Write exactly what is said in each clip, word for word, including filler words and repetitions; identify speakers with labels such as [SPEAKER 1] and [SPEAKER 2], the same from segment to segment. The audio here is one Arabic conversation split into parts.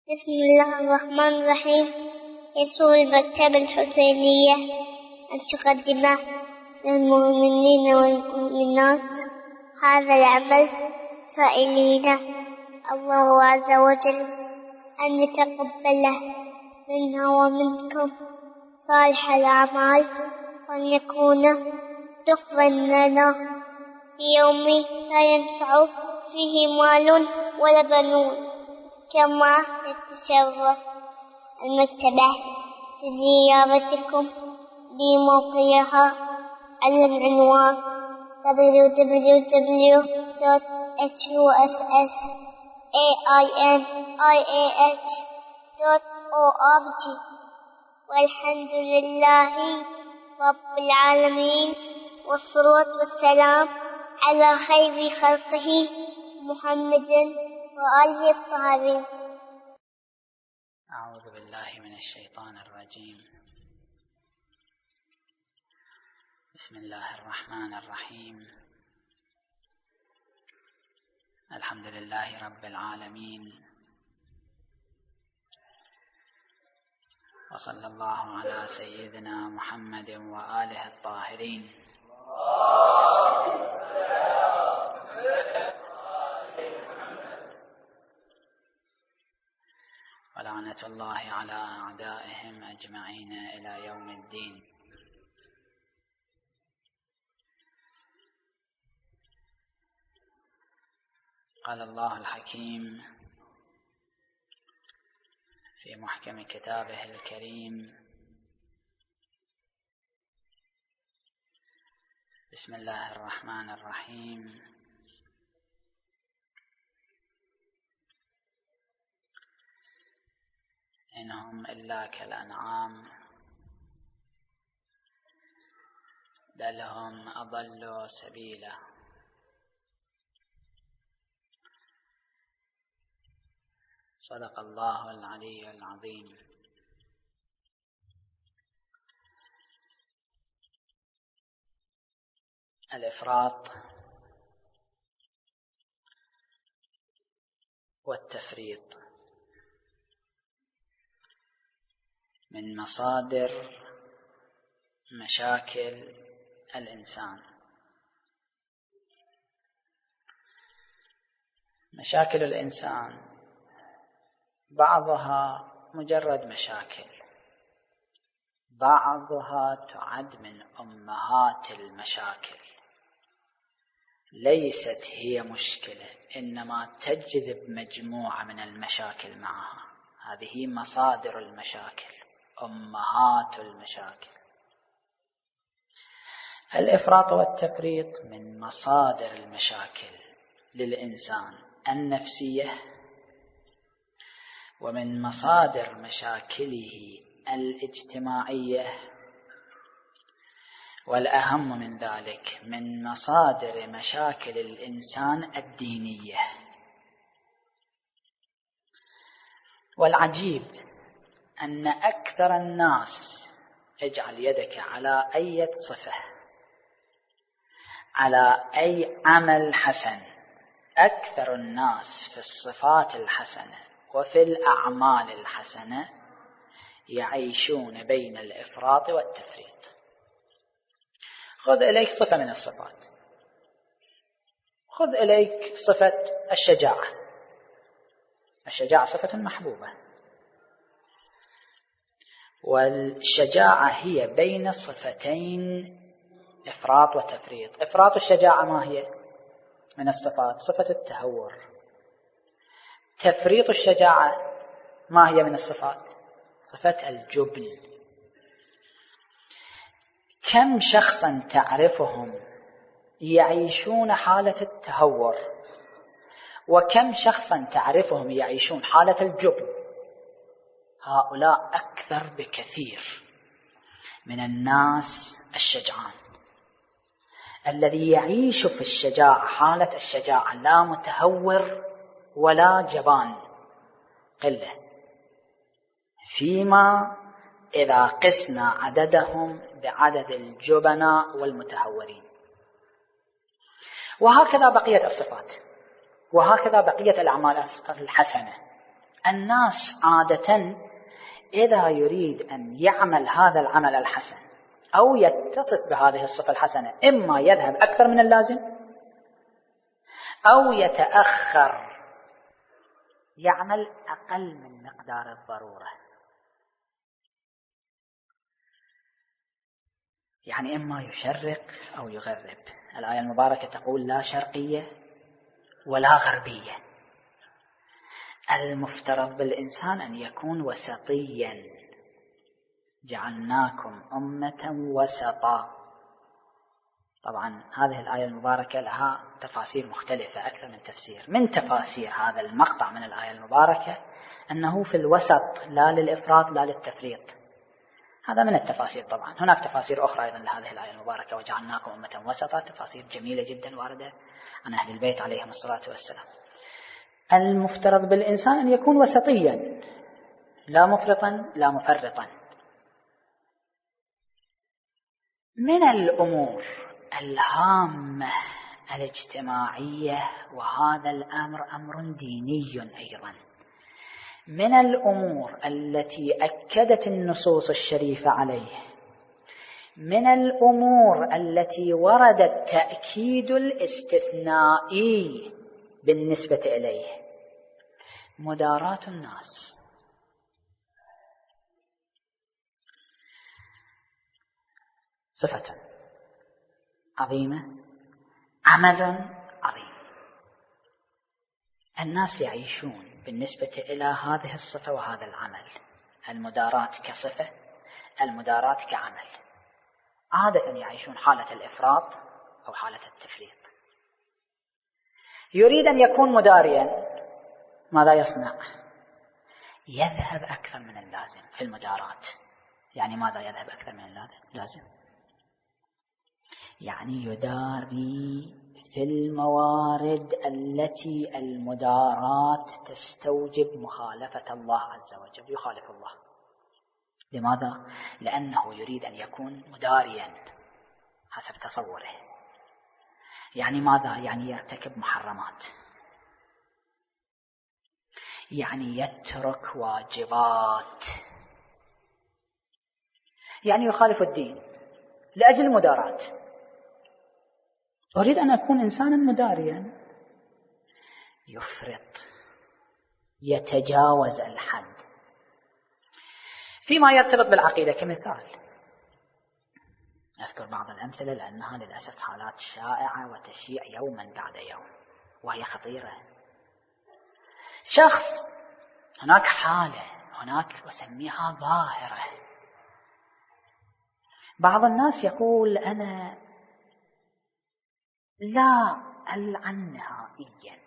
[SPEAKER 1] بسم الله الرحمن الرحيم. يسر المكتبة الحسينية أن تقدم للمؤمنين والمؤمنات هذا العمل سائلين الله عز وجل أن يتقبله منا ومنكم صالح الأعمال، وأن يكون دخلا لنا في يوم لا ينفع فيه مال ولا بنون. كما تتشرف المكتبة بزيارتكم بموقعها على العنوان دبليو دبليو دبليو دوت إتش يو إس إس إيه آي إم آي إيه إتش دوت أو آر جي. والحمد لله رب العالمين، والصلاة والسلام على خير خلقه محمد وآله الطاهرين.
[SPEAKER 2] أعوذ بالله من الشيطان الرجيم. بسم الله الرحمن الرحيم. الحمد لله رب العالمين، وصلى الله على سيدنا محمد وآله الطاهرين. ولعنة الله على أعدائهم أجمعين إلى يوم الدين. قال الله الحكيم في محكم كتابه الكريم: بسم الله الرحمن الرحيم. إنهم إلا كالأنعام بل هم أضل سبيلا. صدق الله العلي العظيم. الإفراط والتفريط من مصادر مشاكل الإنسان. مشاكل الإنسان بعضها مجرد مشاكل، بعضها تعد من أمهات المشاكل. ليست هي مشكلة، إنما تجذب مجموعة من المشاكل معها. هذه مصادر المشاكل، أمهات المشاكل. الإفراط والتفريط من مصادر المشاكل للإنسان النفسية، ومن مصادر مشاكله الاجتماعية، والأهم من ذلك من مصادر مشاكل الإنسان الدينية. والعجيب أن أكثر الناس، اجعل يدك على أي صفة، على أي عمل حسن، أكثر الناس في الصفات الحسنة وفي الأعمال الحسنة يعيشون بين الإفراط والتفريط. خذ إليك صفة من الصفات، خذ إليك صفة الشجاعة. الشجاعة صفة محبوبة، والشجاعة هي بين صفتين إفراط وتفريط. إفراط الشجاعة ما هي من الصفات؟ صفة التهور. تفريط الشجاعة ما هي من الصفات؟ صفة الجبن. كم شخصا تعرفهم يعيشون حالة التهور، وكم شخصا تعرفهم يعيشون حالة الجبن؟ هؤلاء أكثر بكثير من الناس الشجعان. الذي يعيش في الشجاعة حالة الشجاعة، لا متهور ولا جبان، قلة. فيما إذا قسنا عددهم بعدد الجبناء والمتهورين. وهكذا بقية الصفات، وهكذا بقية الأعمال الحسنة. الناس عادة إذا يريد أن يعمل هذا العمل الحسن أو يتصف بهذه الصفة الحسنة إما يذهب أكثر من اللازم أو يتأخر، يعمل أقل من مقدار الضرورة. يعني إما يشرق أو يغرب. الآية المباركة تقول لا شرقية ولا غربية. المفترض بالإنسان أن يكون وسطيا، جعلناكم أمة وسطا. طبعا هذه الآية المباركة لها تفاسير مختلفة، أكثر من تفسير. من تفاسير هذا المقطع من الآية المباركة أنه في الوسط، لا للإفراط لا للتفريط. هذا من التفاسير. طبعا هناك تفاسير أخرى أيضا لهذه الآية المباركة وجعلناكم أمة وسطا، تفاسير جميلة جدا واردة عن أهل البيت عليهم الصلاة والسلام. المفترض بالإنسان أن يكون وسطيا، لا مفرطا لا مفرطا. من الأمور الهامة الاجتماعية، وهذا الأمر أمر ديني أيضا، من الأمور التي أكدت النصوص الشريفة عليه، من الأمور التي ورد التأكيد الاستثنائي بالنسبة إليه، مداراة الناس. صفة عظيمة، عمل عظيم. الناس يعيشون بالنسبة إلى هذه الصفة وهذا العمل، المداراة كصفة، المداراة كعمل، عادة يعيشون حالة الإفراط أو حالة التفريط. يريد أن يكون مداريا، ماذا يصنع؟ يذهب أكثر من اللازم في المداراة. يعني ماذا يذهب أكثر من اللازم؟ يعني يداري في الموارد التي المداراة تستوجب مخالفة الله عز وجل، يخالف الله. لماذا؟ لأنه يريد أن يكون مداريا حسب تصوره. يعني ماذا؟ يعني يرتكب محرمات، يعني يترك واجبات، يعني يخالف الدين لأجل المداراة. أريد أن أكون إنسانا مداريا، يفرط، يتجاوز الحد فيما يرتبط بالعقيدة. كمثال أذكر بعض الأمثلة لأنها للأسف حالات شائعة وتشيع يوما بعد يوم وهي خطيرة. شخص، هناك حالة، هناك أسميها ظاهرة. بعض الناس يقول أنا لا ألعن نهائيا.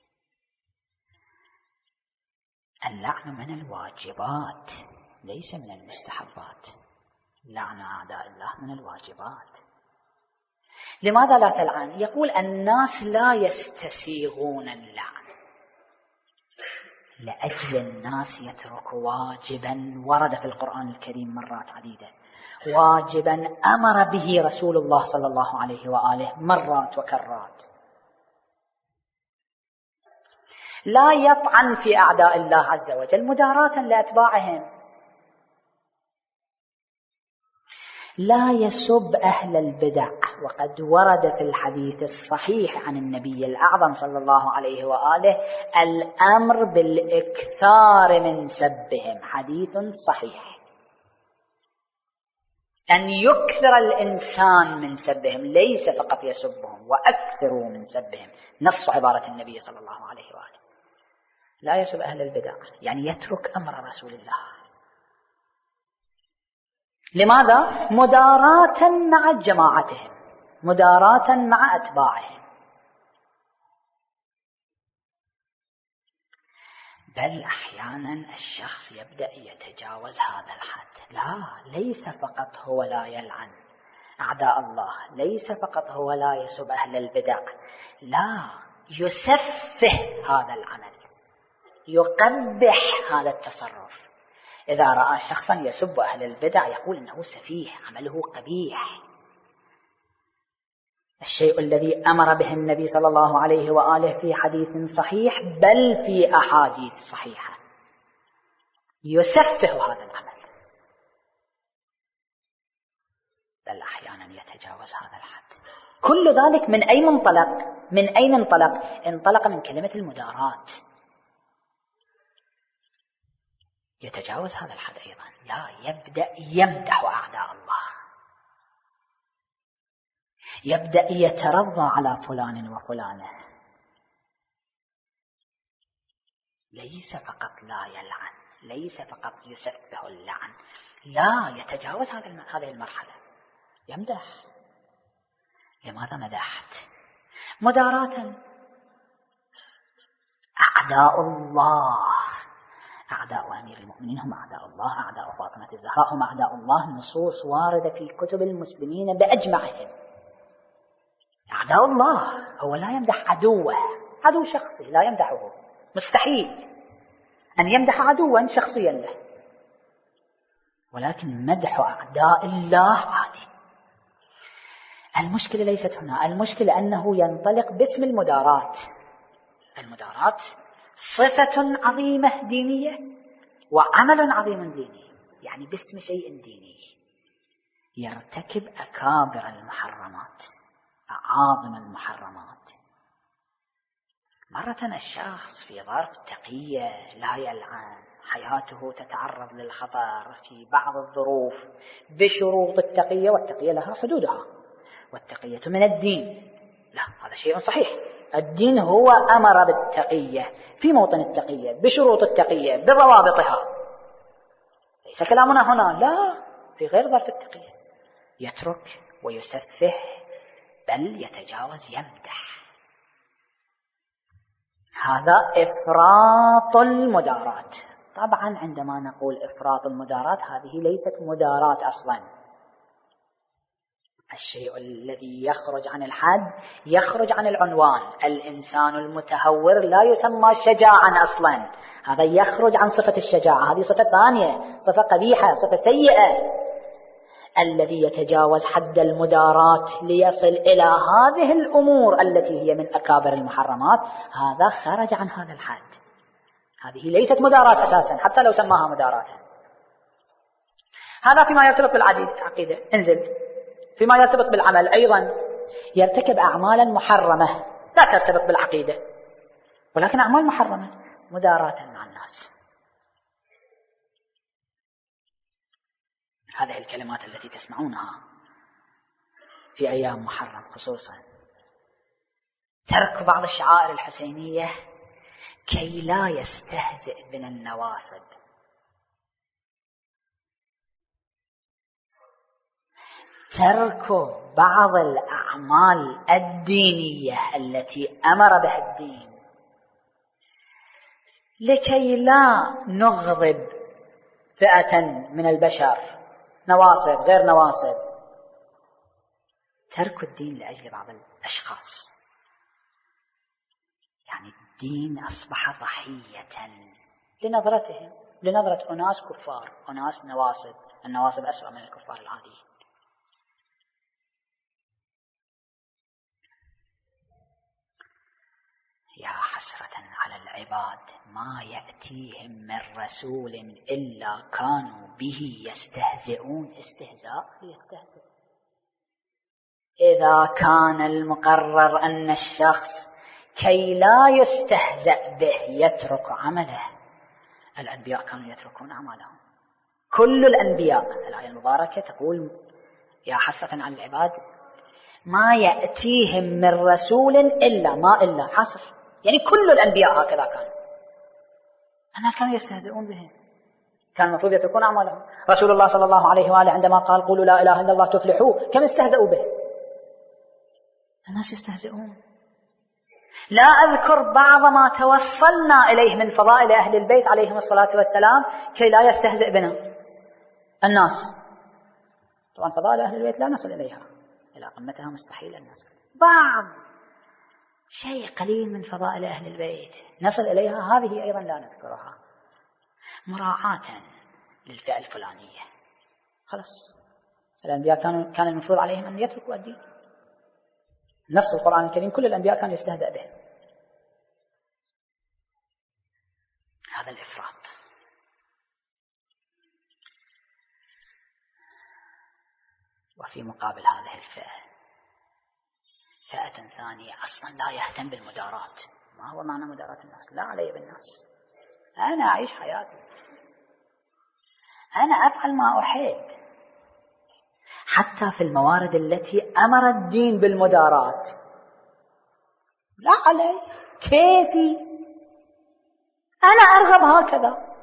[SPEAKER 2] اللعن من الواجبات ليس من المستحبات. لعن أعداء الله من الواجبات. لماذا لا تلعن؟ يقول الناس لا يستسيغون اللعن، لأجل الناس يترك واجبا ورد في القرآن الكريم مرات عديدة، واجبا أمر به رسول الله صلى الله عليه وآله مرات وكرات. لا يطعن في أعداء الله عز وجل مداراة لأتباعهم. لا يسب أهل البدع، وقد ورد في الحديث الصحيح عن النبي الأعظم صلى الله عليه وآله الأمر بالإكثار من سبهم، حديث صحيح، أن يكثر الإنسان من سبهم، ليس فقط يسبهم، وأكثروا من سبهم، نص عبارة النبي صلى الله عليه وآله. لا يسب أهل البدع، يعني يترك أمر رسول الله. لماذا؟ مداراة مع جماعتهم، مداراة مع أتباعهم. بل أحيانا الشخص يبدأ يتجاوز هذا الحد. لا، ليس فقط هو لا يلعن أعداء الله، ليس فقط هو لا يسب أهل البدع، لا، يسفه هذا العمل، يقبح هذا التصرف. إذا رأى شخصا يسب أهل البدع يقول إنه سفيه، عمله قبيح. الشيء الذي أمر به النبي صلى الله عليه وآله في حديث صحيح، بل في أحاديث صحيحة، يسفه هذا العمل، بل أحيانا يتجاوز هذا الحد. كل ذلك من أي منطلق؟ من أين انطلق؟ انطلق من كلمة المداراة. يتجاوز هذا الحد أيضا، لا يبدأ يمدح أعداء الله، يبدأ يترضى على فلان وفلانة، ليس فقط لا يلعن، ليس فقط يسفه اللعن، لا يتجاوز هذه المرحلة، يمدح. لماذا مدحت؟ مداراة. أعداء الله، أعداء أمير المؤمنين هم أعداء الله، أعداء فاطمة الزهراء هم أعداء الله، نصوص واردة في كتب المسلمين بأجمعهم. أعداء الله، هو لا يمدح عدوه، عدو شخصي لا يمدحه، مستحيل أن يمدح عدوا شخصيا له، ولكن مدح أعداء الله عادي. المشكلة ليست هنا، المشكلة أنه ينطلق باسم المداراة. المداراة صفة عظيمة دينية وعمل عظيم ديني، يعني باسم شيء ديني يرتكب أكابر المحرمات، أعاظم المحرمات. مرة الشخص في ظرف تقية لا يلعن، حياته تتعرض للخطر في بعض الظروف بشروط التقية، والتقية لها حدودها، والتقية من الدين، لا هذا شيء صحيح، الدين هو أمر بالتقية في موطن التقية بشروط التقية بضوابطها، ليس كلامنا هنا لا في غير ظرف التقية يترك ويسفه بل يتجاوز يمدح. هذا إفراط المداراة. طبعا عندما نقول إفراط المداراة هذه ليست مداراة أصلا، الشيء الذي يخرج عن الحد يخرج عن العنوان. الإنسان المتهور لا يسمى شجاعا أصلا، هذا يخرج عن صفة الشجاعة، هذه صفة ثانية، صفة قبيحة، صفة سيئة. الذي يتجاوز حد المداراة ليصل إلى هذه الأمور التي هي من أكابر المحرمات، هذا خرج عن هذا الحد، هذه ليست مداراة أساسا حتى لو سماها مداراة. هذا فيما يرتبط بالعقيدة. انزل فيما يرتبط بالعمل أيضا، يرتكب أعمالا محرمة لا ترتبط بالعقيدة، ولكن أعمال محرمة مداراة مع الناس. هذه الكلمات التي تسمعونها في أيام محرم خصوصا، ترك بعض الشعائر الحسينية كي لا يستهزئ بنا النواصب، ترك بعض الأعمال الدينية التي أمر بها الدين لكي لا نغضب فئة من البشر، نواصب غير نواصب، ترك الدين لأجل بعض الأشخاص. يعني الدين أصبح ضحية لنظرتهم، لنظرة أناس كفار، أناس نواصب، النواصب أسوأ من الكفار العاديين. يا حسرة على العباد ما يأتيهم من رسول إلا كانوا به يستهزئون. استهزاء يستهزئ. إذا كان المقرر أن الشخص كي لا يستهزأ به يترك عمله، الأنبياء كانوا يتركون أعمالهم، كل الأنبياء. الآية المباركة تقول يا حسرة على العباد ما يأتيهم من رسول إلا، ما إلا حصر، يعني كل الأنبياء هكذا كانوا، الناس كانوا يستهزئون بهم، كان المفروض يتركون أعمالهم. رسول الله صلى الله عليه وآله عندما قال قولوا لا إله إلا الله تفلحوا، كم استهزئوا به، الناس يستهزئون. لا أذكر بعض ما توصلنا إليه من فضائل أهل البيت عليهم الصلاة والسلام كي لا يستهزئ بنا الناس. طبعا فضائل أهل البيت لا نصل إليها إلى قمتها، مستحيل أن نصل. بعض شيء قليل من فضائل أهل البيت نصل إليها، هذه أيضا لا نذكرها مراعاة للفئة الفلانية. خلاص الأنبياء كانوا كان المفروض عليهم أن يتركوا الدين. نص القرآن الكريم كل الأنبياء كانوا يستهزأ به. هذا الإفراط. وفي مقابل هذه الفئة فئة ثانية أصلا لا يهتم بالمداراة. ما هو معنى مداراة الناس؟ لا علي بالناس، أنا أعيش حياتي، أنا أفعل ما أحب. حتى في الموارد التي أمر الدين بالمداراة لا علي، كيفي، أنا أرغب هكذا.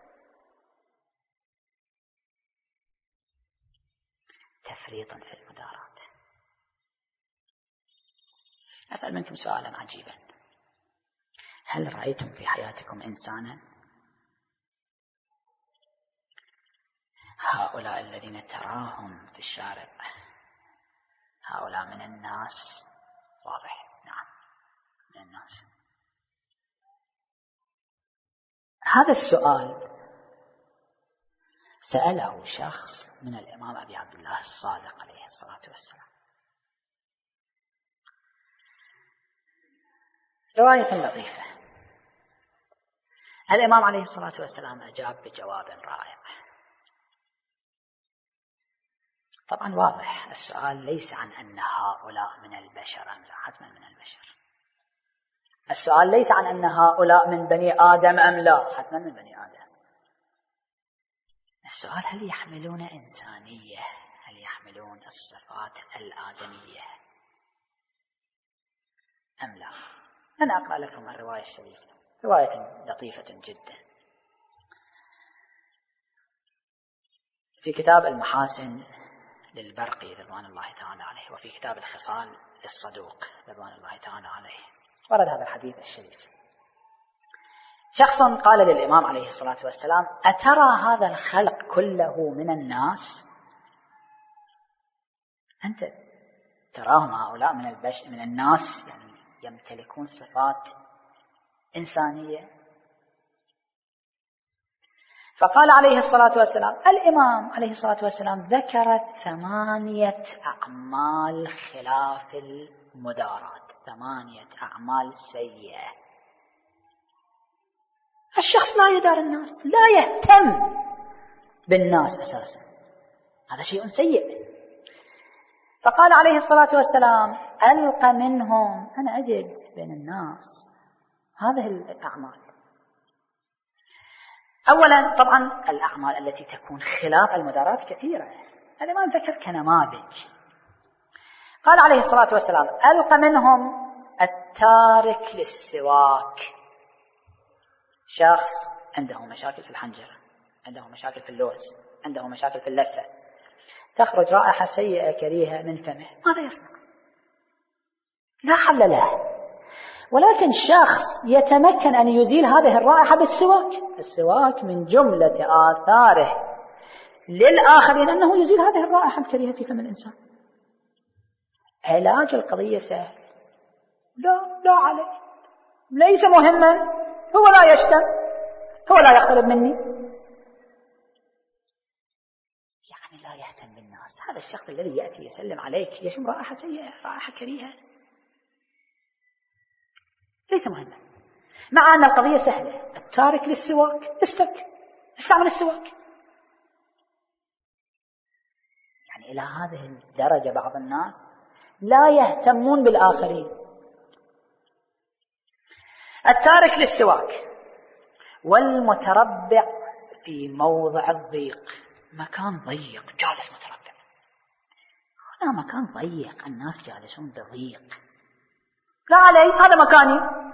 [SPEAKER 2] تفريطا في المداراة. أسأل منكم سؤالا عجيبا: هل رأيتم في حياتكم إنسانا هؤلاء الذين تراهم في الشارع هؤلاء من الناس؟ واضح، نعم، من الناس. هذا السؤال سأله شخص من الإمام أبي عبد الله الصادق عليه الصلاة والسلام. رواية لطيفة. الإمام عليه الصلاة والسلام أجاب بجواب رائع. طبعا واضح السؤال ليس عن أن هؤلاء من البشر أم لا، حتما من البشر. السؤال ليس عن أن هؤلاء من بني آدم أم لا، حتما من بني آدم. السؤال هل يحملون إنسانية، هل يحملون الصفات الآدمية أم لا. أنا أقرأ لكم الرواية الشريفة، رواية لطيفة جدا في كتاب المحاسن للبرقي رضوان الله تعالى عليه، وفي كتاب الخصال للصدوق رضوان الله تعالى عليه. ورد هذا الحديث الشريف. شخص قال للإمام عليه الصلاة والسلام: أترى هذا الخلق كله من الناس؟ أنت تراهم هؤلاء من البشر من الناس، يعني يمتلكون صفات إنسانية؟ فقال عليه الصلاة والسلام، الإمام عليه الصلاة والسلام ذكر ثمانية أعمال خلاف المداراة، ثمانية أعمال سيئة. الشخص لا يدار الناس، لا يهتم بالناس أساسا، هذا شيء سيء. فقال عليه الصلاة والسلام: ألقى منهم، أنا أجد بين الناس هذه الأعمال. أولا طبعا الأعمال التي تكون خلاف المداراة كثيرة، هذا ما نذكر كنماذج. قال عليه الصلاة والسلام: ألقى منهم التارك للسواك. شخص عنده مشاكل في الحنجرة، عنده مشاكل في اللوز، عنده مشاكل في اللثة، تخرج رائحة سيئة كريهة من فمه، ماذا يصنع؟ لا حل له. ولكن شخص يتمكن أن يزيل هذه الرائحة بالسواك. السواك من جملة آثاره للآخرين أنه يزيل هذه الرائحة الكريهة في فم الإنسان. علاج القضية سهل. لا لا عليه، ليس مهما، هو لا يشتم، هو لا يقترب مني، يعني لا يهتم بالناس. هذا الشخص الذي يأتي يسلم عليك يشم رائحة سيئة، رائحة كريهة، ليس مهما، مع أن القضية سهلة. التارك للسواك، استك، استعمل السواك. يعني إلى هذه الدرجة بعض الناس لا يهتمون بالآخرين. التارك للسواك والمتربع في موضع الضيق، مكان ضيق جالس متربع. هنا مكان ضيق، الناس جالسون بضيق، لا علي، هذا مكاني.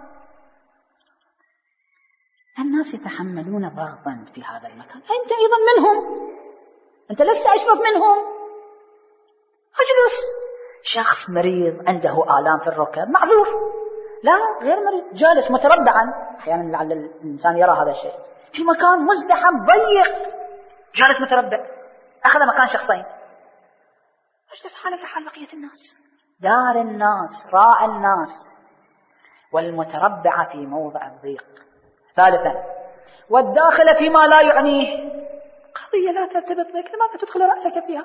[SPEAKER 2] الناس يتحملون ضغطا في هذا المكان، أنت أيضا منهم، أنت لست أشرف منهم، أجلس. شخص مريض عنده آلام في الركب، معذور. لا، غير مريض، جالس متربعا. أحيانا لعل الإنسان يرى هذا الشيء في مكان مزدحم ضيق، جالس متربع، أخذ مكان شخصين. اجلس حالك حال بقية الناس، دار الناس، راعي الناس. والمتربع في موضع الضيق. ثالثا، والداخل فيما لا يعنيه، قضية لا ترتبط بك، لماذا تدخل رأسك فيها؟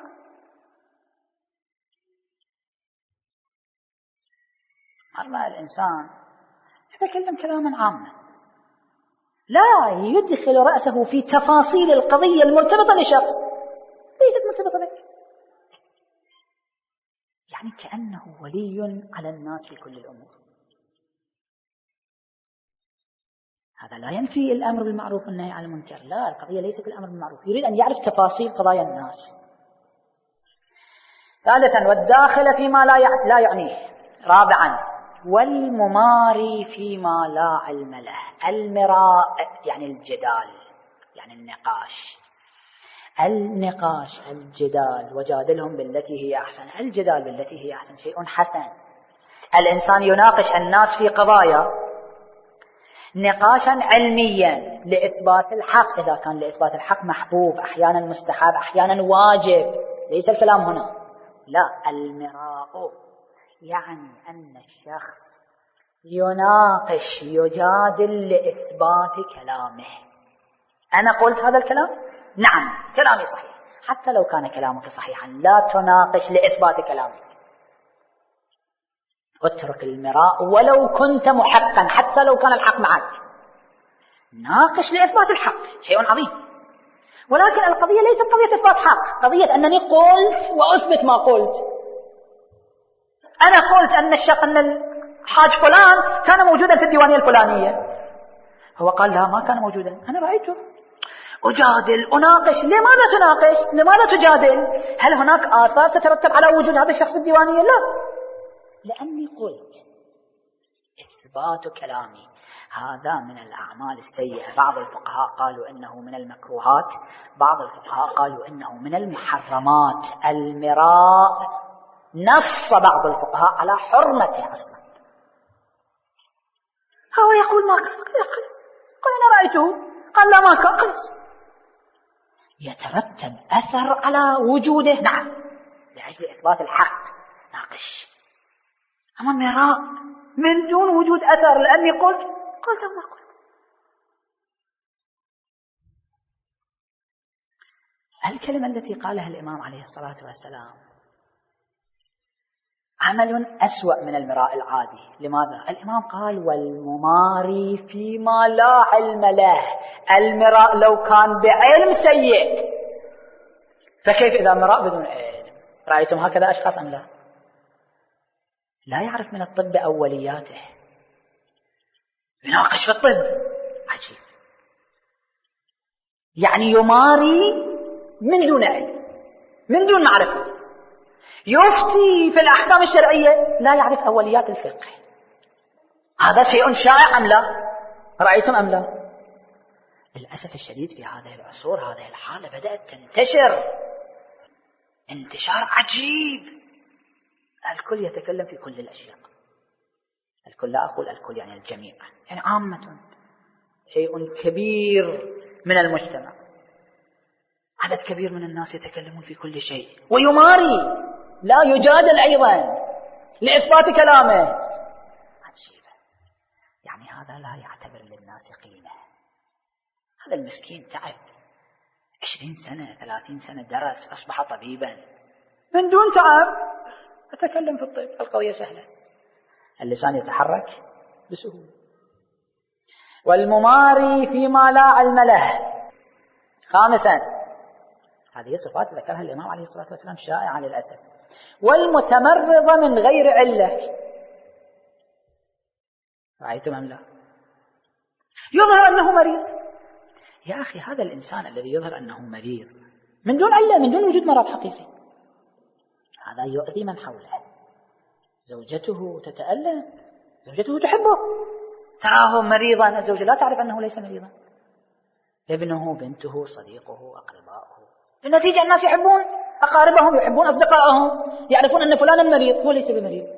[SPEAKER 2] مرة الإنسان يتكلم كلاما عاما، لا يدخل رأسه في تفاصيل القضية المرتبطة لشخص ليست مرتبطة بك. يعني كأنه ولي على الناس في كل الأمور. هذا لا ينفي الأمر بالمعروف والنهي عن المنكر، لا، القضية ليست الأمر بالمعروف، يريد أن يعرف تفاصيل قضايا الناس. ثالثا والداخل فيما لا لا يعنيه. رابعا والمماري فيما لا علم له. المراء يعني الجدال، يعني النقاش. النقاش الجدال، وجادلهم بالتي هي أحسن. الجدال بالتي هي أحسن شيء حسن. الإنسان يناقش الناس في قضايا نقاشا علميا لإثبات الحق، إذا كان لإثبات الحق محبوب، أحيانا مستحب، أحيانا واجب، ليس الكلام هنا. لا، المراء يعني أن الشخص يناقش يجادل لإثبات كلامه. أنا قلت هذا الكلام؟ نعم كلامي صحيح. حتى لو كان كلامك صحيحا لا تناقش لإثبات كلامك، اترك المراء ولو كنت محقا، حتى لو كان الحق معك، ناقش لإثبات الحق، شيء عظيم. ولكن القضية ليست قضية إثبات حق، قضية أنني قلت وأثبت ما قلت. أنا قلت أن الشخص أن الحاج فلان كان موجودا في الديوانية الفلانية، هو قال لا ما كان موجودا، أنا رأيته. أجادل أناقش. لماذا تناقش؟ لماذا تجادل؟ هل هناك آثار تترتب على وجود هذا الشخص في الديوانية؟ لا، لأني قلت. إثبات كلامي هذا من الأعمال السيئة. بعض الفقهاء قالوا إنه من المكروهات، بعض الفقهاء قالوا إنه من المحرمات. المراء نص بعض الفقهاء على حرمته أصلا. هو يقول ما كان، قال أنا رأيته، قال لا ما كان، خلص. يترتب أثر على وجوده، نعم، لأجل إثبات الحق ناقش. أما مراء من دون وجود أثر، لأني قلت قلت ما قلت. الكلمة التي قالها الإمام عليه الصلاة والسلام عمل أسوأ من المراء العادي. لماذا؟ الإمام قال والمماري فيما لا علم له. المراء لو كان بعلم سيء، فكيف إذا مراء بدون علم؟ رأيتم هكذا أشخاص أم لا؟ لا يعرف من الطب أولياته، يناقش في الطب، عجيب. يعني يماري من دون علم، من دون معرفة. يفتي في الأحكام الشرعية، لا يعرف أوليات الفقه. هذا شيء شائع أم لا؟ رأيتم أم لا؟ للأسف الشديد في هذه العصور هذه الحالة بدأت تنتشر انتشار عجيب. الكل يتكلم في كل الأشياء. الكل، لا أقول الكل يعني الجميع، يعني عامة، شيء كبير من المجتمع، عدد كبير من الناس يتكلمون في كل شيء ويماري، لا يجادل أيضا لإثبات كلامه. عجيبة. يعني هذا لا يعتبر للناس قيمة. هذا المسكين تعب عشرين سنة ثلاثين سنة، درس، أصبح طبيبا، من دون تعب أتكلم في الطب. القضية سهلة، اللسان يتحرك بسهولة. والمماري فيما لا علم له. خامسا، هذه صفات ذكرها الإمام عليه الصلاة والسلام شائعة للأسف. والمتمرض من غير علة. رأيتم أم لا؟ يظهر أنه مريض. يا أخي هذا الإنسان الذي يظهر أنه مريض من دون علة، من دون وجود مرض حقيقي، هذا يؤذي من حوله. زوجته تتألم، زوجته تحبه، تراه مريضا، الزوجة لا تعرف أنه ليس مريضا. ابنه، بنته، صديقه، أقربائه، النتيجة الناس يحبون أقاربهم، يحبون أصدقائهم، يعرفون أن فلانا مريض، هو ليس بمريض.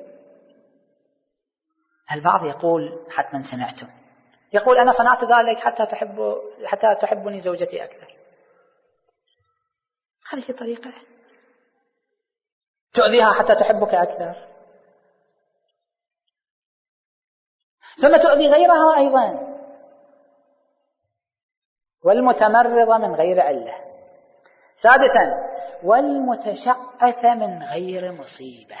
[SPEAKER 2] البعض يقول حتما سمعته يقول أنا صنعت ذلك حتى تحب حتى تحبني زوجتي أكثر. هذه طريقة تؤذيها حتى تحبك أكثر، ثم تؤذي غيرها أيضا. والمتمرض من غير علة. سادسا، والمتشعث من غير مصيبة.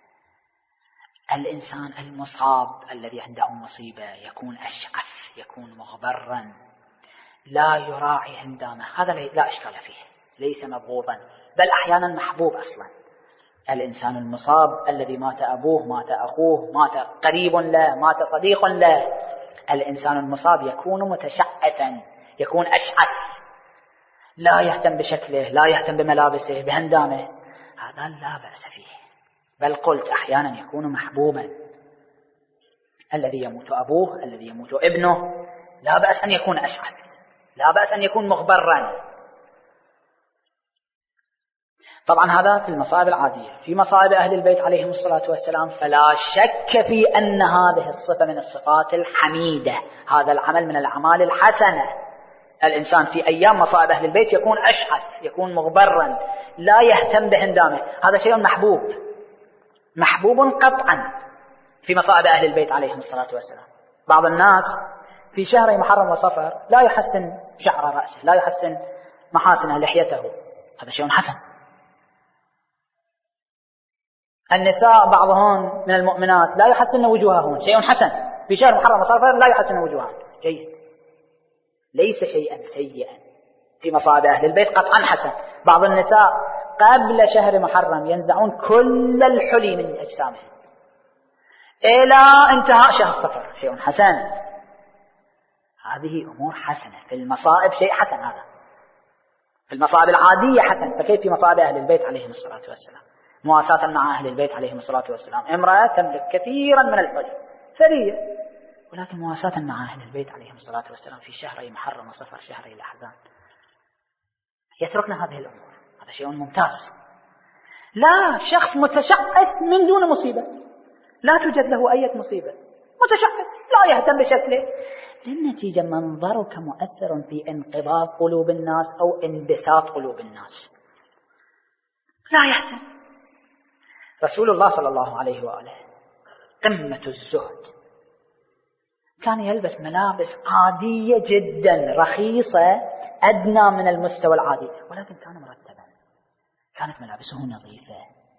[SPEAKER 2] الإنسان المصاب الذي عنده مصيبة يكون أشعث، يكون مغبرا، لا يراعي هندامه، هذا لا إشكال فيه، ليس مبغوضا، بل أحيانا محبوب أصلا. الإنسان المصاب الذي مات أبوه، مات أخوه، مات قريب له، مات صديق له، الإنسان المصاب يكون متشعثا، يكون أشعث، لا يهتم بشكله، لا يهتم بملابسه، بهندامه، هذا لا بأس فيه، بل قلت أحيانا يكون محبوبا. الذي يموت أبوه، الذي يموت ابنه، لا بأس أن يكون أشعث، لا بأس أن يكون مغبرا. طبعا هذا في المصائب العادية. في مصائب أهل البيت عليهم الصلاة والسلام فلا شك في أن هذه الصفة من الصفات الحميدة، هذا العمل من الأعمال الحسنة. الإنسان في أيام مصائب أهل البيت يكون أشعث، يكون مغبرا، لا يهتم بهندامه، هذا شيء محبوب، محبوب قطعا في مصائب أهل البيت عليهم الصلاة والسلام. بعض الناس في شهر محرم وصفر لا يحسن شعر رأسه، لا يحسن محاسن لحيته، هذا شيء حسن. النساء بعضهن من المؤمنات لا يحسن وجوههن، شيء حسن، في شهر محرم وصفر لا يحسن وجوههن، جيد، ليس شيئا سيئا في مصائب أهل البيت، قطعا حسن. بعض النساء قبل شهر محرم ينزعون كل الحلي من أجسامهم إلى انتهاء شهر صفر، شيء حسن، هذه أمور حسنة. في المصائب شيء حسن، هذا في المصائب العادية حسن، فكيف في مصائب أهل البيت عليهم الصلاة والسلام؟ مواساة مع أهل البيت عليهم الصلاة والسلام، امرأة تملك كثيرا من الحلي ثرية، ولكن مواساة مع أهل البيت عليهم الصلاة والسلام في شهري محرم وصفر، شهري الأحزان، يتركنا هذه الأمور، هذا شيء ممتاز. لا، شخص متشعث من دون مصيبة، لا توجد له أي مصيبة، متشعث لا يهتم بشكله، للنتيجة منظرك مؤثر في انقباض قلوب الناس أو انبساط قلوب الناس، لا يهتم. رسول الله صلى الله عليه وآله قمة الزهد، كان يلبس ملابس عادية جدا، رخيصة، أدنى من المستوى العادي، ولكن كان مرتبا، كانت ملابسه نظيفة،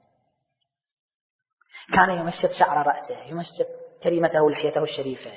[SPEAKER 2] كان يمشط شعر رأسه، يمشط كريمته ولحيته الشريفة.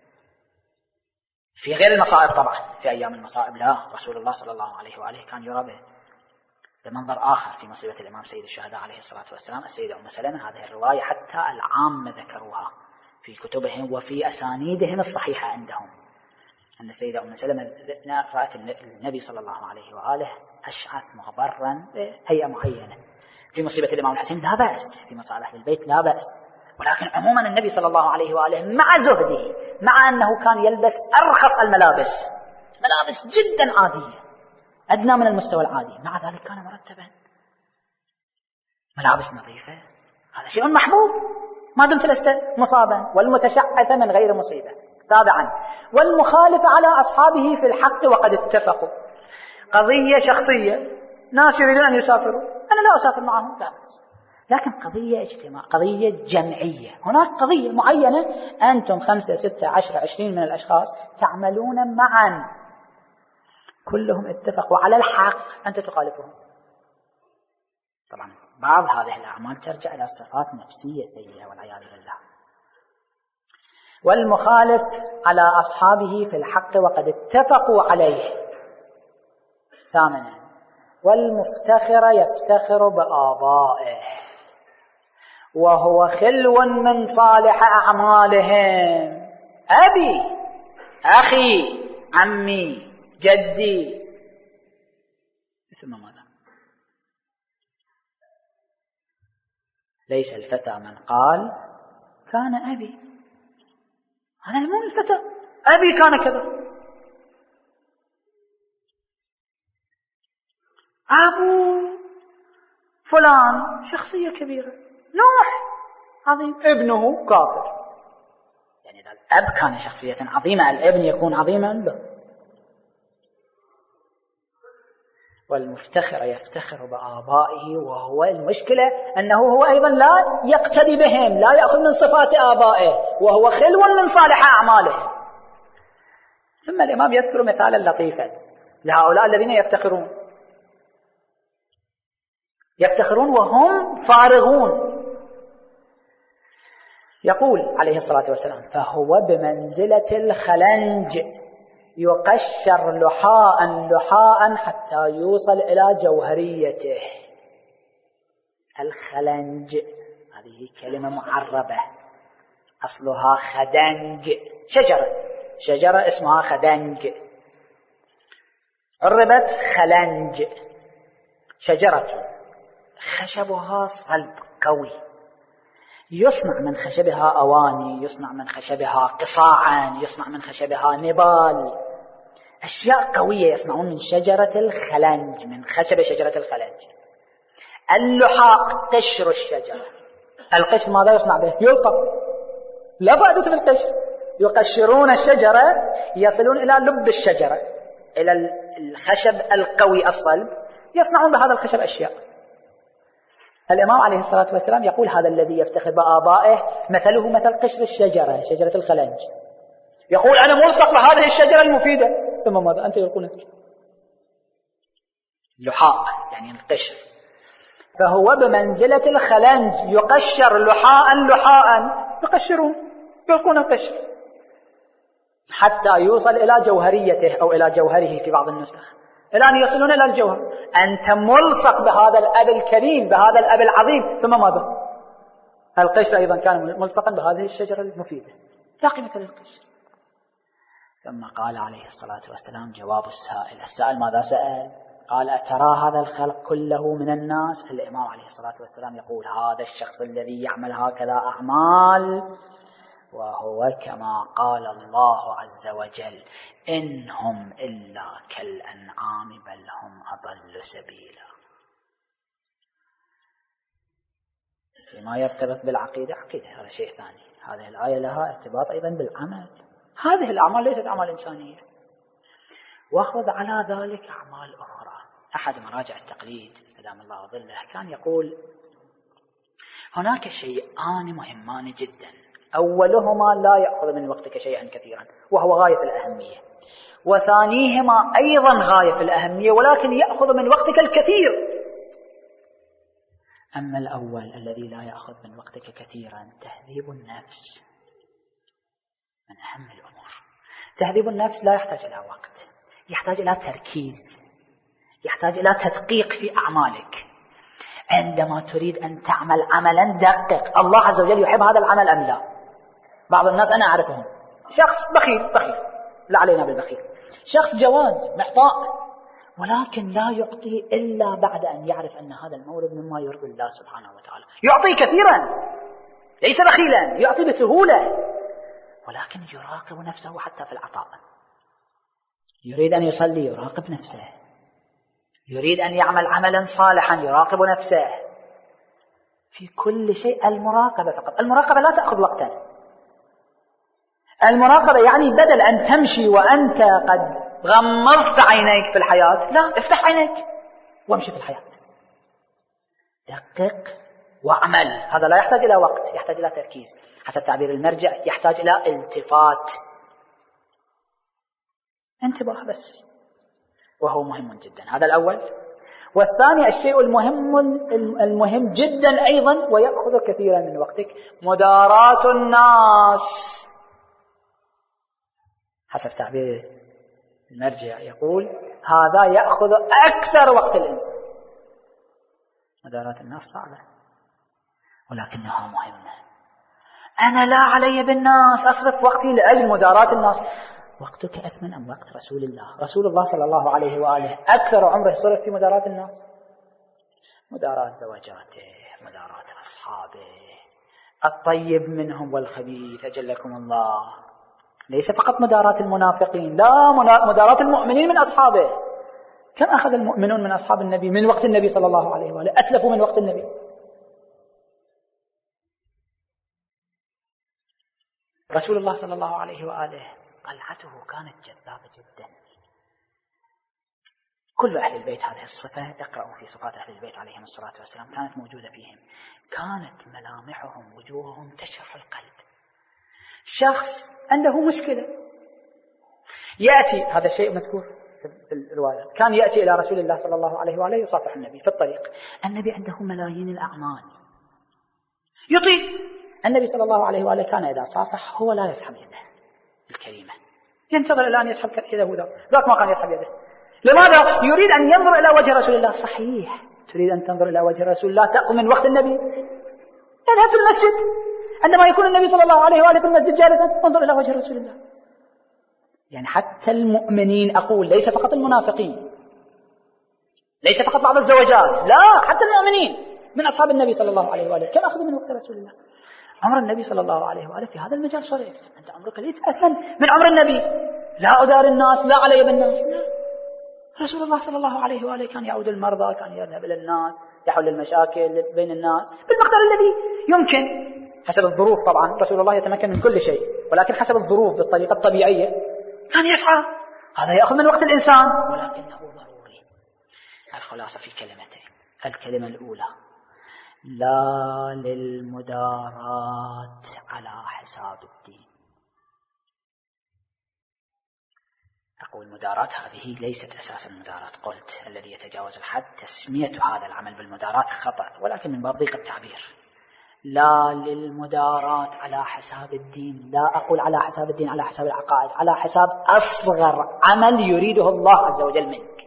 [SPEAKER 2] في غير المصائب طبعا، في أيام المصائب لا، رسول الله صلى الله عليه وآله كان يرى بمنظر آخر في مصيبة الإمام سيد الشهداء عليه الصلاة والسلام السيدة أم سلمة. هذه الرواية حتى العامة ذكروها في كتبهم وفي أسانيدهم الصحيحة عندهم، أن السيدة أم سلمة رأت النبي صلى الله عليه وآله أشعث مغبرا بهيئة معينة. في مصيبة الإمام الحسين لا بأس، في مصائب أهل البيت لا بأس، ولكن عموما النبي صلى الله عليه وآله مع زهده، مع أنه كان يلبس أرخص الملابس، ملابس جدا عادية أدنى من المستوى العادي، مع ذلك كان مرتبا، ملابس نظيفة، هذا شيء محبوب ما دمت لست مصابا. والمتشعث من غير مصيبة. سابعا، والمخالف على أصحابه في الحق وقد اتفقوا. قضية شخصية، ناس يريدون أن يسافروا، أنا لا أسافر معهم، لا بأس، لكن قضية اجتماع، قضية جمعية، هناك قضية معينة، أنتم خمسة ستة عشر عشرين من الأشخاص تعملون معا، كلهم اتفقوا على الحق، أنت تخالفهم. طبعا بعض هذه الأعمال ترجع إلى صفات نفسية سيئة والعياذ بالله. والمخالف على أصحابه في الحق وقد اتفقوا عليه. ثامنا، والمفتخر يفتخر بآبائه وهو خلو من صالح أعمالهم، أبي، أخي، عمي، جدي، ثم ماذا؟ ليس الفتى من قال كان أبي، هذا مو الفتى، أبي كان كذا، أبو فلان شخصية كبيرة، نوح عظيم، ابنه كافر، يعني إذا الأب كان شخصية عظيمة الابن يكون عظيما له. والمفتخر يفتخر بآبائه، وهو المشكلة أنه هو أيضا لا يقتدي بهم، لا يأخذ من صفات آبائه، وهو خلو من صالح أعمالهم. ثم الإمام يذكر مثالا لطيفا لهؤلاء الذين يفتخرون، يفتخرون وهم فارغون. يقول عليه الصلاة والسلام: فهو بمنزلة الخلنج يقشر لحاء لحاء حتى يوصل إلى جوهريته. الخلنج، هذه كلمة معربة أصلها خدنج، شجرة شجرة اسمها خدنج، عربت خلنج، شجرة خشبها صلب قوي، يصنع من خشبها أواني، يصنع من خشبها قصاعا، يصنع من خشبها نبال، أشياء قوية يصنعون من شجرة الخلنج، من خشب شجرة الخلنج. اللحاق قشر الشجرة، القشر ماذا يصنع به؟ يلقى، لا فائدة في القشر، يقشرون الشجرة يصلون إلى لب الشجرة، إلى الخشب القوي الصلب، يصنعون بهذا الخشب أشياء. الإمام عليه الصلاة والسلام يقول هذا الذي يفتخر بآبائه مثله مثل قشر الشجرة، شجرة الخلنج، يقول أنا ملصق بهذه الشجرة المفيدة، ثم ماذا أنت يلقونك؟ لحاء يعني القشر، فهو بمنزلة الخلنج، يقشر لحاء لحاء، يقشرون يلقون القشر حتى يوصل إلى جوهريته أو إلى جوهره في بعض النسخ، إلى أن يصلون إلى الجوهر. أنت ملصق بهذا الأب الكريم، بهذا الأب العظيم، ثم ماذا؟ القشر أيضا كان ملصقا بهذه الشجرة المفيدة، لا قيمة للقشر. ثم قال عليه الصلاة والسلام جواب السائل، السائل ماذا سأل؟ قال أترى هذا الخلق كله من الناس؟ الإمام عليه الصلاة والسلام يقول هذا الشخص الذي يعمل هكذا أعمال وهو كما قال الله عز وجل إن هم إلا كالأنعام بل هم أضل سبيلا. فيما يرتبط بالعقيدة، عقيدة هذا شيء ثاني، هذه الآية لها ارتباط أيضا بالعمل، هذه الأعمال ليست أعمال إنسانية. وأخذ على ذلك أعمال أخرى. أحد مراجع التقليد أدام الله ظله كان يقول هناك شيئان مهمان جدا، أولهما لا يأخذ من وقتك شيئا كثيرا وهو غاية الأهمية، وثانيهما أيضا غاية الأهمية ولكن يأخذ من وقتك الكثير. أما الأول الذي لا يأخذ من وقتك كثيرا تهذيب النفس من أهم الأمور. تهذيب النفس لا يحتاج إلى وقت، يحتاج إلى تركيز، يحتاج إلى تدقيق في أعمالك. عندما تريد أن تعمل عملا دقق، الله عز وجل يحب هذا العمل أم لا؟ بعض الناس أنا أعرفهم شخص بخيل بخيل لا علينا بالبخيل، شخص جواد معطاء، ولكن لا يعطي إلا بعد أن يعرف أن هذا المورد مما يرضي الله سبحانه وتعالى. يعطي كثيرا، ليس بخيلا، يعطي بسهولة، ولكن يراقب نفسه حتى في العطاء. يريد أن يصلي يراقب نفسه، يريد أن يعمل عملا صالحا يراقب نفسه، في كل شيء المراقبة فقط. المراقبة لا تأخذ وقتا، المراقبة يعني بدل أن تمشي وأنت قد غمضت عينيك في الحياة، لا، افتح عينيك وامشي في الحياة، دقق واعمل. هذا لا يحتاج إلى وقت، يحتاج إلى تركيز، حسب تعبير المرجع يحتاج إلى التفات، انتباه بس، وهو مهم جدا. هذا الأول. والثاني الشيء المهم المهم جدا أيضا ويأخذ كثيرا من وقتك، مداراة الناس. حسب تعبير المرجع يقول هذا يأخذ أكثر وقت الإنسان. مداراة الناس صعبة ولكنها مهمة. أنا لا علي بالناس، أصرف وقتي لأجل مداراة الناس. وقتك أثمن أم وقت رسول الله؟ رسول الله صلى الله عليه وآله أكثر عمره صرف في مداراة الناس، مداراة زوجاته، مداراة أصحابه، الطيب منهم والخبيث أجلكم الله، ليس فقط مداراة المنافقين، لا، مداراة المؤمنين من أصحابه. كم أخذ المؤمنون من أصحاب النبي من وقت النبي صلى الله عليه وآله؟ أتلفوا من وقت النبي. رسول الله صلى الله عليه وآله قلعته كانت جذابة جدا. كل أهل البيت هذه الصفة، اقرأوا في صفات أهل البيت عليهم الصلاة والسلام، كانت موجودة فيهم. كانت ملامحهم وجوههم تشرح القلب. شخص عنده مشكلة يأتي، هذا الشيء مذكور في الرواية، كان يأتي إلى رسول الله صلى الله عليه وآله يصافح النبي في الطريق. النبي عنده ملايين الأعمال يطيل. النبي صلى الله عليه وآله كان إذا صافح هو لا يسحب يده الكريمة، ينتظر الآن يسحب يده ذاك، ذاك ما كان يسحب يده. لماذا؟ يريد أن ينظر إلى وجه رسول الله. صحيح تريد أن تنظر إلى وجه رسول الله تأخذ من وقت النبي، اذهب في المسجد عندما يكون النبي صلى الله عليه وآله في المسجد جالسا انظر إلى وجه رسول الله. يعني حتى المؤمنين، أقول ليس فقط المنافقين، ليس فقط بعض الزوجات، لا، حتى المؤمنين من أصحاب النبي صلى الله عليه وآله كم أخذوا من وقت رسول الله. عمر النبي صلى الله عليه وآله في هذا المجال صريح، أنت عمرك ليس أثمن من عمر النبي، لا أدار الناس، لا علي بالناس، لا. رسول الله صلى الله عليه وآله كان يعود المرضى، كان يذهب إلى الناس، يحل المشاكل بين الناس بالمقدار الذي يمكن حسب الظروف. طبعا رسول الله يتمكن من كل شيء، ولكن حسب الظروف بالطريقة الطبيعية كان يسعى، هذا يأخذ من وقت الإنسان، ولكنه ضروري. الخلاصة في كلمتين. الكلمة الأولى: لا للمدارات على حساب الدين. أقول مدارات هذه ليست أساس المدارات، قلت الذي يتجاوز الحد تسمية هذا العمل بالمدارات خطأ، ولكن من باب ضيق التعبير. لا للمدارات على حساب الدين، لا أقول على حساب الدين على حساب العقائد، على حساب أصغر عمل يريده الله عز وجل منك.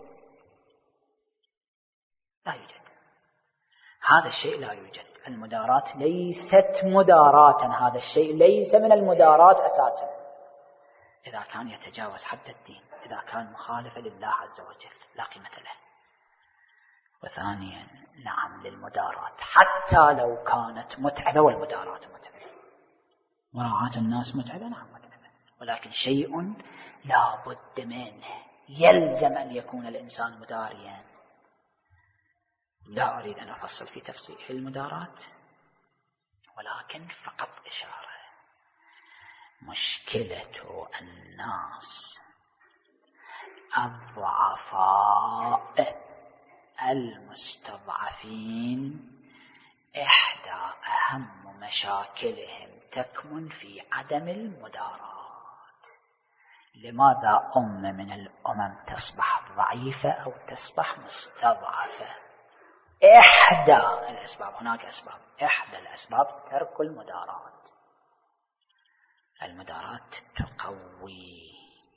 [SPEAKER 2] لا يوجد هذا الشيء، لا يوجد. المدارات ليست مداراتا، هذا الشيء ليس من المدارات أساسا إذا كان يتجاوز حد الدين، إذا كان مخالفا لله عز وجل لا قيمة له. وثانيا نعم للمدارات حتى لو كانت متعبة، والمدارات متعبة، مراعاة الناس متعبة، نعم متعبة، ولكن شيء لا بد منه، يلزم أن يكون الإنسان مداريا. لا أريد أن أفصل في تفصيل المدارات، ولكن فقط إشارة. مشكلة الناس الضعفاء المستضعفين إحدى أهم مشاكلهم تكمن في عدم المدارات. لماذا أم من الأمم تصبح ضعيفة أو تصبح مستضعفة؟ إحدى الأسباب، هناك أسباب، إحدى الأسباب ترك المدارات. المدارات تقوي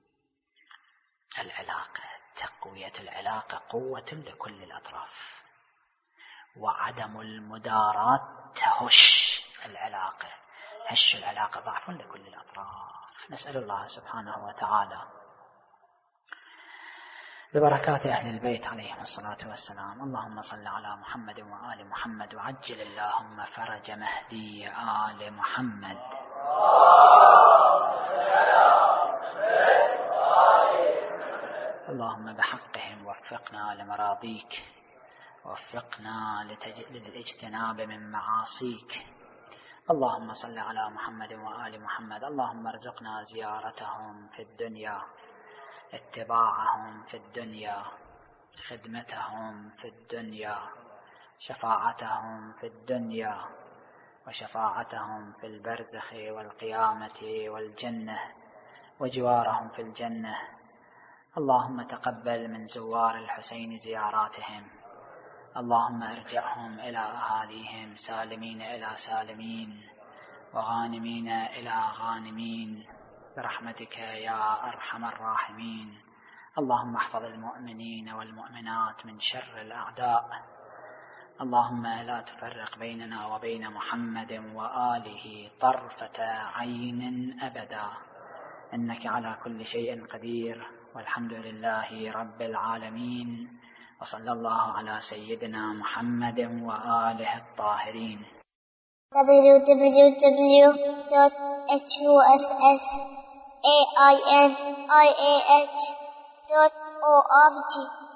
[SPEAKER 2] العلاقة، تقوية العلاقة قوة لكل الأطراف، وعدم المدارات تهش العلاقة، هش العلاقة ضعف لكل الأطراف. نسأل الله سبحانه وتعالى ببركات أهل البيت عليهم الصلاة والسلام. اللهم صل على محمد وآل محمد، وعجل اللهم فرج مهدي آل محمد. اللهم بحقهم وفقنا لمراضيك، وفقنا للاجتناب من معاصيك. اللهم صل على محمد وآل محمد. اللهم ارزقنا زيارتهم في الدنيا، اتباعهم في الدنيا، خدمتهم في الدنيا، شفاعتهم في الدنيا، وشفاعتهم في البرزخ والقيامة والجنة، وجوارهم في الجنة. اللهم تقبل من زوار الحسين زياراتهم. اللهم ارجعهم إلى أهاليهم سالمين إلى سالمين، وغانمين إلى غانمين، برحمتك يا أرحم الراحمين. اللهم احفظ المؤمنين والمؤمنات من شر الأعداء. اللهم لا تفرق بيننا وبين محمد وآله طرفة عين أبدا، إنك على كل شيء قدير، والحمد لله رب العالمين، وصلى الله على سيدنا محمد وآله الطاهرين.
[SPEAKER 1] w w w dot h u s s a i n i a h dot org